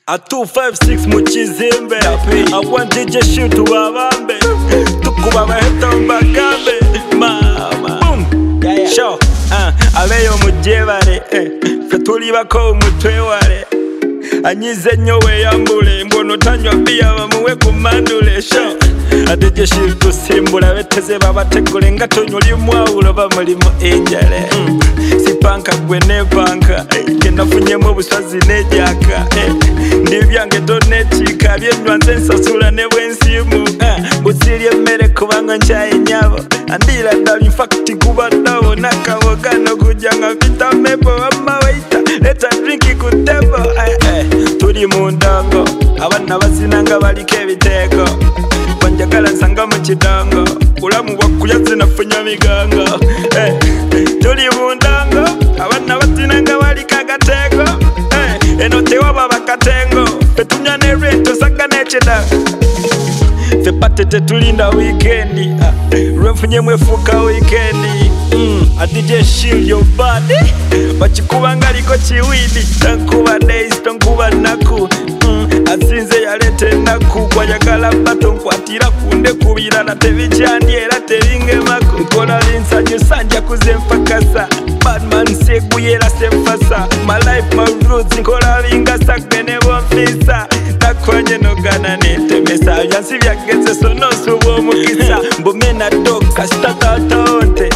A 256 mu kizimbe I want DJ shoot wabambe tukuba baheta mbagambe mama show abeyo mujebare fe tuli bako umutwe wale anyize nyowe yambule mbono tanywa bia bamuwe kumandule show DJ shoot tusimbula beteze babategule ngatonyuli mwawulo bamulimo enjale sipanka gwe ne banka kenafunyemo buswazi nejaka ndibyange donechika byenywanze nsasula ne bwensimu busirye mmere kubanga nchaye nyabo andira dali in fact kuba dawo nakawogano kujanga vitamebo amawaita leta drinki kutebo tuli mu ndango abana bazinanga balike bitego banjagala nsanga mu kidango ulamu bwakulya zinafunya miganga tuli mu ndango abana bazinanga balika gatego eno tewaba bakatengo fetunya ne rento sanga nechidango fe patete tulinda weekendi rwenfunye mwefuka weekendi DJ shield your body bachikuba ngaliko chiwidi tankuba days tankuba naku asinze yalete naku kwayagala bato nkwatira kunde kubira na tebichandi era tebinge maku nkola linsanyu sanja kuzempakasa badman sekuyera semfasa my life my roots nkola bingasa gene bonfisa nakwanye nogana netemesa yansi byageze sonosubo mukisa mbumena doka statataonte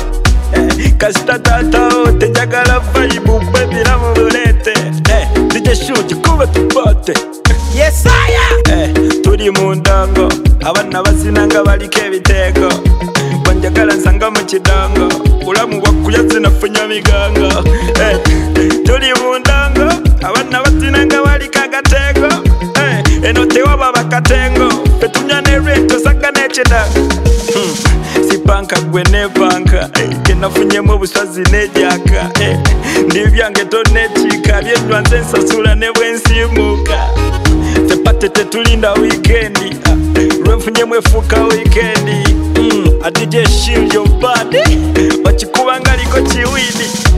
kasitataote njagala vibe ubebira mu bulete DJ shoot kuba tupote yes aya tuli mu ndango abana bazinanga balike bitego banjagala nsanga mu kidango ulamu bwakulya zinafunya miganga tuli mu ndango abana bazinanga balika gatego eno tewaba bakatengo fetunya ne rento sanga nechidango sipanka gwe ne banka kenafunyemo buswazi nejaka ndibyange donechika byenywanze nsasula ne bwensimuka tepatete tulinda weekendi rwenfunyemo efuka weekendi DJ shield your body bachikuba ngaliko chiwidi